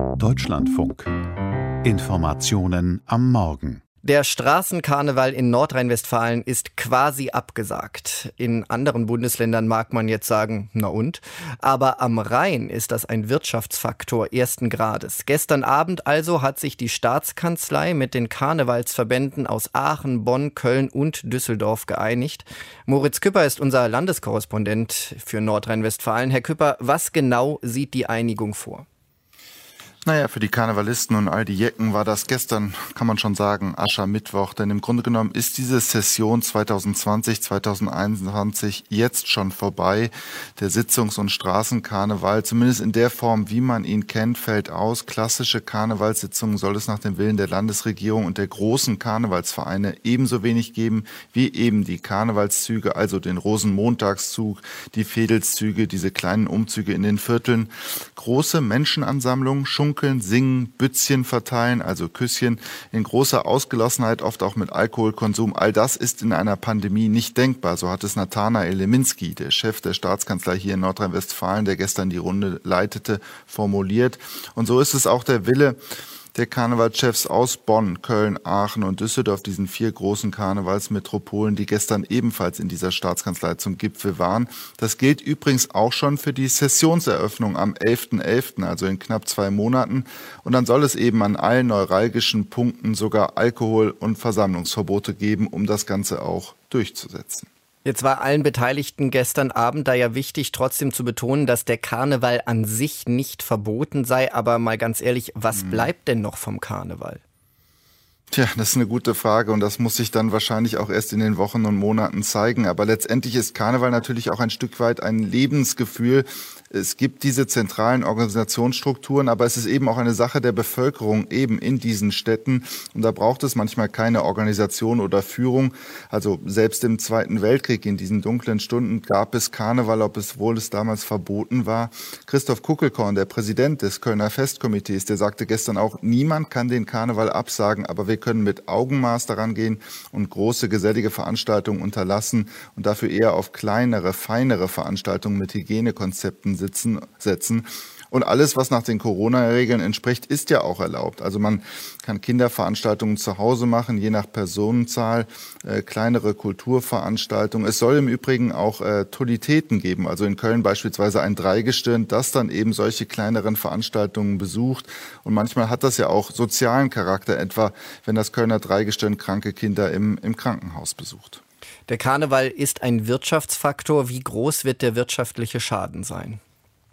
Deutschlandfunk. Informationen am Morgen. Der Straßenkarneval in Nordrhein-Westfalen ist quasi abgesagt. In anderen Bundesländern mag man jetzt sagen, na und? Aber am Rhein ist das ein Wirtschaftsfaktor ersten Grades. Gestern Abend also hat sich die Staatskanzlei mit den Karnevalsverbänden aus Aachen, Bonn, Köln und Düsseldorf geeinigt. Moritz Küpper ist unser Landeskorrespondent für Nordrhein-Westfalen. Herr Küpper, was genau sieht die Einigung vor? Naja, für die Karnevalisten und all die Jecken war das gestern, kann man schon sagen, Aschermittwoch. Denn im Grunde genommen ist diese Session 2020, 2021 jetzt schon vorbei. Der Sitzungs- und Straßenkarneval, zumindest in der Form, wie man ihn kennt, fällt aus. Klassische Karnevalssitzungen soll es nach dem Willen der Landesregierung und der großen Karnevalsvereine ebenso wenig geben wie eben die Karnevalszüge, also den Rosenmontagszug, die Vedelszüge, diese kleinen Umzüge in den Vierteln. Große Menschenansammlungen, Schunkeln, Singen, Bützchen verteilen, also Küsschen, in großer Ausgelassenheit, oft auch mit Alkoholkonsum. All das ist in einer Pandemie nicht denkbar. So hat es Nathanael Leminski, der Chef der Staatskanzlei hier in Nordrhein-Westfalen, der gestern die Runde leitete, formuliert. Und so ist es auch der Wille der Karnevalschefs aus Bonn, Köln, Aachen und Düsseldorf, diesen 4 großen Karnevalsmetropolen, die gestern ebenfalls in dieser Staatskanzlei zum Gipfel waren. Das gilt übrigens auch schon für die Sessionseröffnung am 11.11., also in knapp 2 Monaten. Und dann soll es eben an allen neuralgischen Punkten sogar Alkohol- und Versammlungsverbote geben, um das Ganze auch durchzusetzen. Jetzt war allen Beteiligten gestern Abend da ja wichtig, trotzdem zu betonen, dass der Karneval an sich nicht verboten sei. Aber mal ganz ehrlich, was bleibt denn noch vom Karneval? Tja, das ist eine gute Frage und das muss sich dann wahrscheinlich auch erst in den Wochen und Monaten zeigen. Aber letztendlich ist Karneval natürlich auch ein Stück weit ein Lebensgefühl. Es gibt diese zentralen Organisationsstrukturen, aber es ist eben auch eine Sache der Bevölkerung eben in diesen Städten. Und da braucht es manchmal keine Organisation oder Führung. Also selbst im Zweiten Weltkrieg, in diesen dunklen Stunden, gab es Karneval, obwohl es damals verboten war. Christoph Kuckelkorn, der Präsident des Kölner Festkomitees, der sagte gestern auch, niemand kann den Karneval absagen, aber wir können mit Augenmaß daran gehen und große, gesellige Veranstaltungen unterlassen und dafür eher auf kleinere, feinere Veranstaltungen mit Hygienekonzepten setzen. Und alles, was nach den Corona-Regeln entspricht, ist ja auch erlaubt. Also man kann Kinderveranstaltungen zu Hause machen, je nach Personenzahl, kleinere Kulturveranstaltungen. Es soll im Übrigen auch Tolitäten geben, also in Köln beispielsweise ein Dreigestirn, das dann eben solche kleineren Veranstaltungen besucht. Und manchmal hat das ja auch sozialen Charakter, etwa wenn das Kölner Dreigestirn kranke Kinder im Krankenhaus besucht. Der Karneval ist ein Wirtschaftsfaktor. Wie groß wird der wirtschaftliche Schaden sein?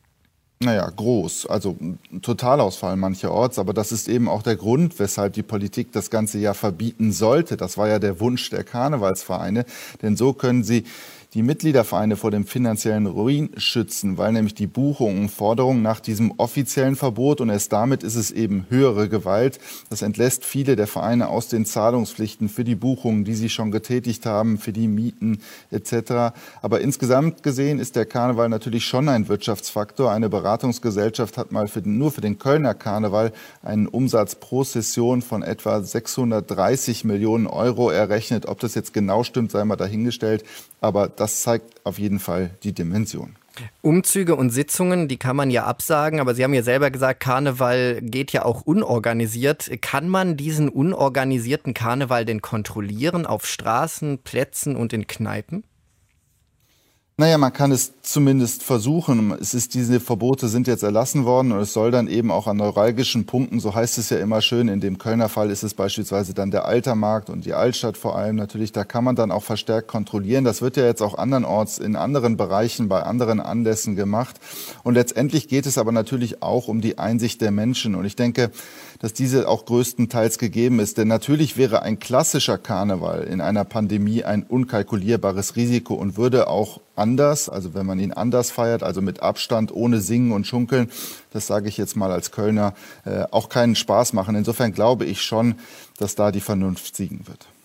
Naja, groß, also ein Totalausfall mancherorts, aber das ist eben auch der Grund, weshalb die Politik das Ganze ja verbieten sollte. Das war ja der Wunsch der Karnevalsvereine, denn so können sie die Mitgliedervereine vor dem finanziellen Ruin schützen, weil nämlich die Buchungen und Forderungen nach diesem offiziellen Verbot und erst damit ist es eben höhere Gewalt. Das entlässt viele der Vereine aus den Zahlungspflichten für die Buchungen, die sie schon getätigt haben, für die Mieten etc. Aber insgesamt gesehen ist der Karneval natürlich schon ein Wirtschaftsfaktor. Eine Beratungsgesellschaft hat mal nur für den Kölner Karneval einen Umsatz pro Session von etwa 630 Millionen Euro errechnet. Ob das jetzt genau stimmt, sei mal dahingestellt. Aber das zeigt auf jeden Fall die Dimension. Umzüge und Sitzungen, die kann man ja absagen, aber Sie haben ja selber gesagt, Karneval geht ja auch unorganisiert. Kann man diesen unorganisierten Karneval denn kontrollieren auf Straßen, Plätzen und in Kneipen? Naja, man kann es zumindest versuchen. Diese Verbote sind jetzt erlassen worden und es soll dann eben auch an neuralgischen Punkten, so heißt es ja immer schön, in dem Kölner Fall ist es beispielsweise dann der Altermarkt und die Altstadt vor allem natürlich, da kann man dann auch verstärkt kontrollieren. Das wird ja jetzt auch andernorts in anderen Bereichen, bei anderen Anlässen gemacht. Und letztendlich geht es aber natürlich auch um die Einsicht der Menschen und ich denke, dass diese auch größtenteils gegeben ist. Denn natürlich wäre ein klassischer Karneval in einer Pandemie ein unkalkulierbares Risiko und würde auch anders, also wenn man ihn anders feiert, also mit Abstand, ohne Singen und Schunkeln, das sage ich jetzt mal als Kölner, auch keinen Spaß machen. Insofern glaube ich schon, dass da die Vernunft siegen wird.